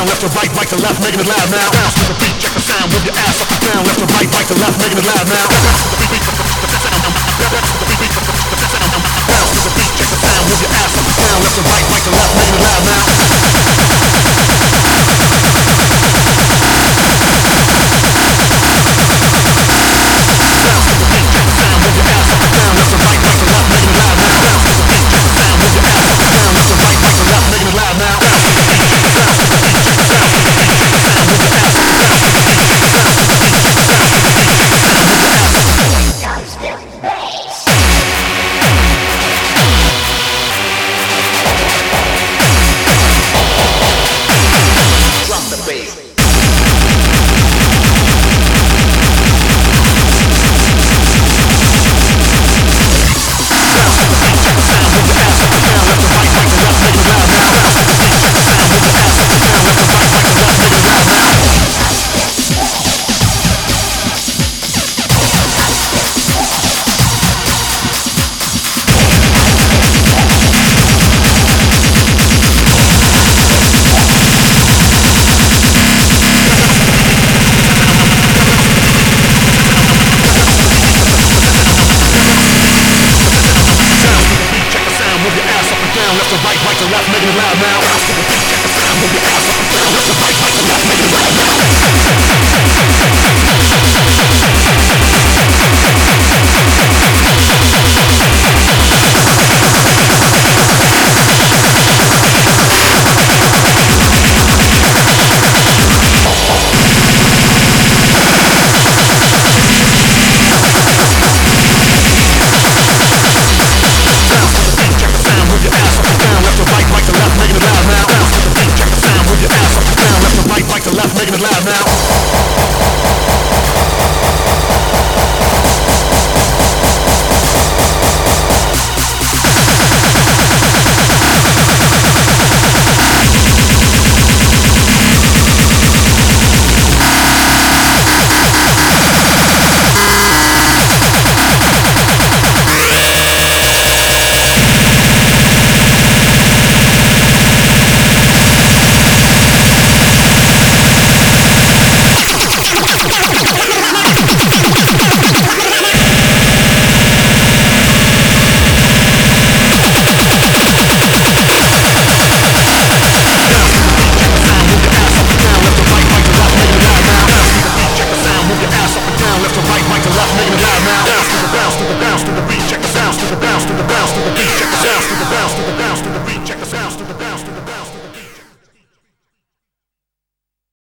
down, left to right, right to left, making it loud now. Bounce to the beat, check the sound, move your ass up and down, left to right, right to left, making it loud now. Bounce to the beat, check the sound, move your ass up and down, left to right, right to left, making it loud now. Bounce to the beat, check the sounds to the bounce to the